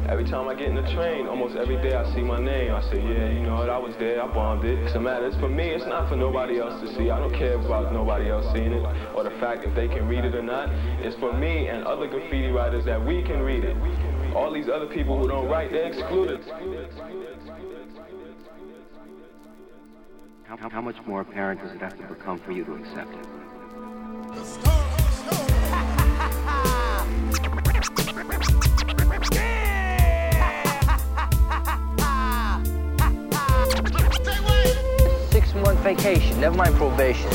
Every time I get in the train, almost every day I see my name. I say, yeah, you know what, I was there, I bombed it. It's a matter, it's for me, it's not for nobody else to see. I don't care about nobody else seeing it, or the fact if they can read it or not. It's for me and other graffiti writers that we can read it. All these other people who don't write, they're excluded. How much more apparent does it have to become for you to accept it? Six-month vacation, never mind probation.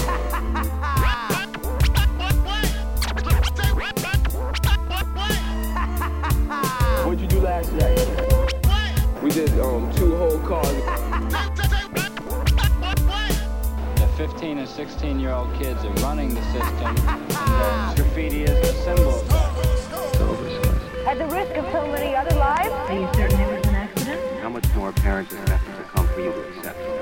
What'd you do last night? We did 2 whole cars. The 15 and 16-year-old kids are running the system, and graffiti is the symbol of that. At the risk of so many other lives? Are you certain it was an accident? How much more apparent does it have to become for you to accept it?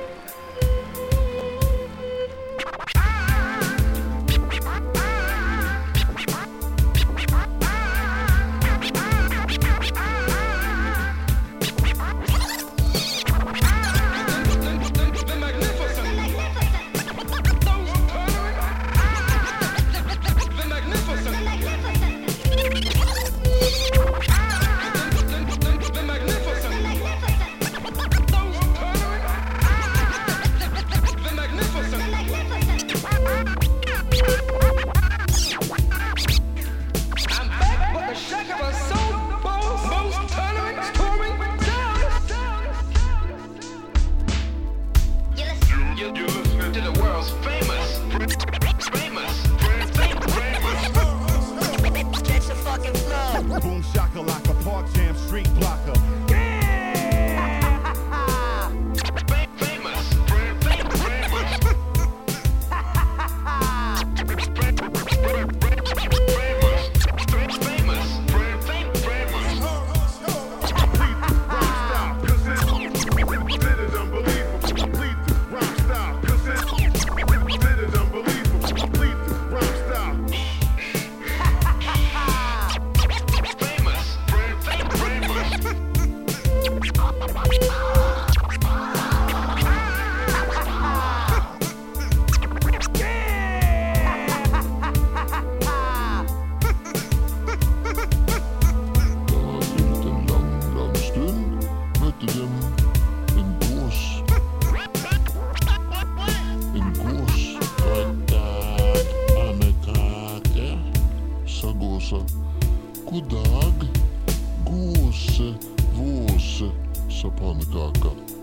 God dag, gose, våse, sa pannekaka.